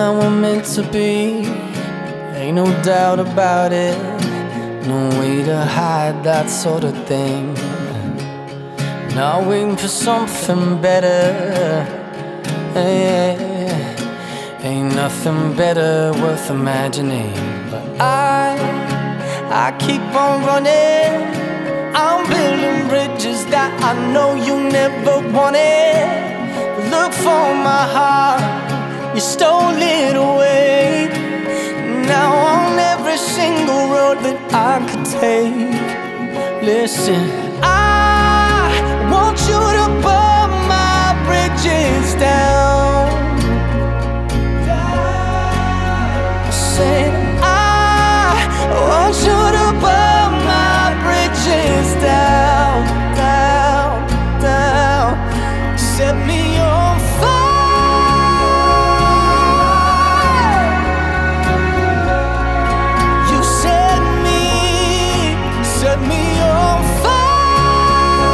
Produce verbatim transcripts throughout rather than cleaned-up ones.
how we're meant to be, ain't no doubt about it. No way to hide that sort of thing. Not waiting for something better. Hey, ain't nothing better worth imagining. But I, I keep on running. I'm building bridges that I know you never wanted. But look for my heart, you stole it away. Now on every single road that I could take, listen, I want you to burn my bridges down. Say, I want you to burn my bridges down, down, down. Set me on fire. Set me on fire.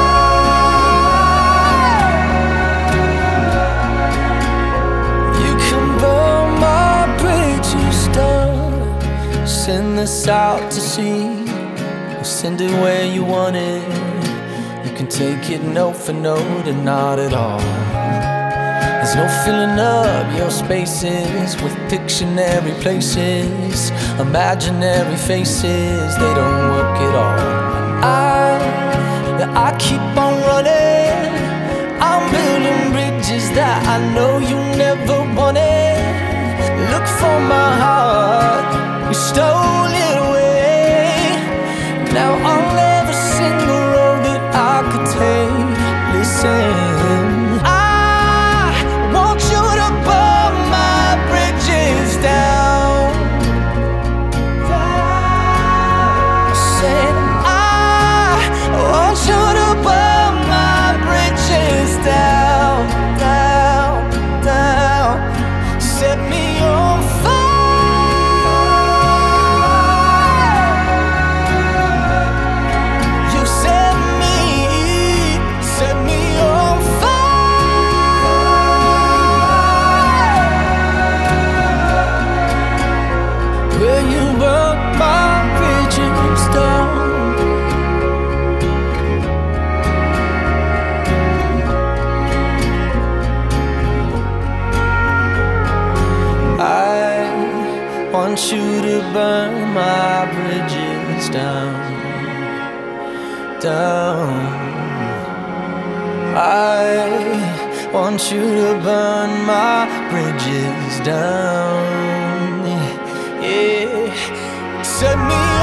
You can burn my bridges down. Send this out to sea, or send it where you want it. You can take it note for note and not at all. There's no filling up your spaces with Pictionary places, imaginary faces, they don't work at all. I, yeah, I keep on running. I'm building bridges that I know you never wanted. Look for my heart, you stole it away. Now on every single road that I could take, listen, down. Said I want you to burn my bridges down, down, down. Set me on fire. You set me, set me on fire. Will you burn my bridges down? I want you to burn my bridges down, down. I want you to burn my bridges down. Yeah, set me